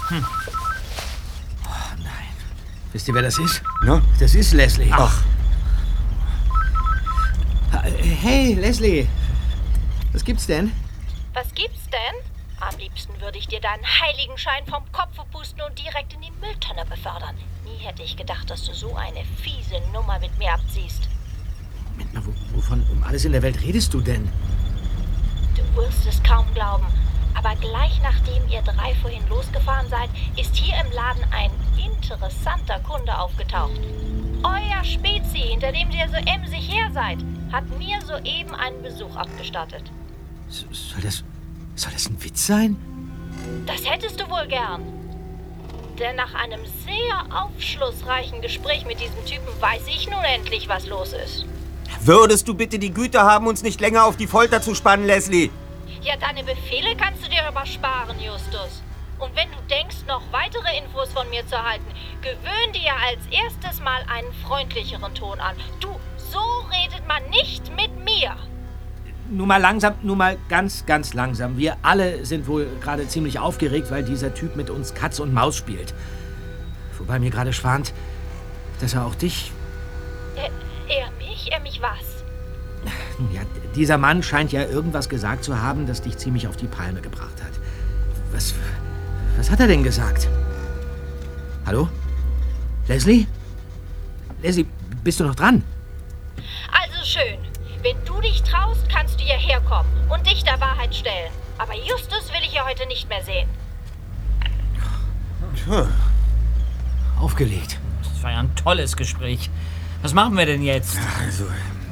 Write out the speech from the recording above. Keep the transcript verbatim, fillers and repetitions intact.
Hm. Oh nein. Wisst ihr, wer das ist? No? Das ist Leslie. Ach. Hey, Leslie. Was gibt's denn? Was gibt's denn? Am liebsten würde ich dir deinen Heiligenschein vom Kopf pusten und direkt in die Mülltonne befördern. Nie hätte ich gedacht, dass du so eine fiese Nummer mit mir abziehst. Moment mal, wovon um alles in der Welt redest du denn? Du wirst es kaum glauben, aber gleich nachdem ihr drei vorhin losgefahren seid, ist hier im Laden ein interessanter Kunde aufgetaucht. Euer Spezi, hinter dem ihr so emsig her seid, hat mir soeben einen Besuch abgestattet. So, soll das... Soll das ein Witz sein? Das hättest du wohl gern. Denn nach einem sehr aufschlussreichen Gespräch mit diesem Typen weiß ich nun endlich, was los ist. Würdest du bitte die Güte haben, uns nicht länger auf die Folter zu spannen, Leslie? Ja, deine Befehle kannst du dir aber sparen, Justus. Und wenn du denkst, noch weitere Infos von mir zu erhalten, gewöhn dir als erstes mal einen freundlicheren Ton an. Du, so redet man nicht mit mir. Nur mal langsam, nur mal ganz, ganz langsam. Wir alle sind wohl gerade ziemlich aufgeregt, weil dieser Typ mit uns Katz und Maus spielt. Wobei mir gerade schwant, dass er auch dich... Er, er mich? Er mich was? Nun ja, dieser Mann scheint ja irgendwas gesagt zu haben, das dich ziemlich auf die Palme gebracht hat. Was, was hat er denn gesagt? Hallo? Leslie? Leslie, bist du noch dran? Also schön. Wenn du dich traust, kannst du hierher kommen und dich der Wahrheit stellen. Aber Justus will ich ja heute nicht mehr sehen. Tja. Aufgelegt. Das war ja ein tolles Gespräch. Was machen wir denn jetzt? Ja, also,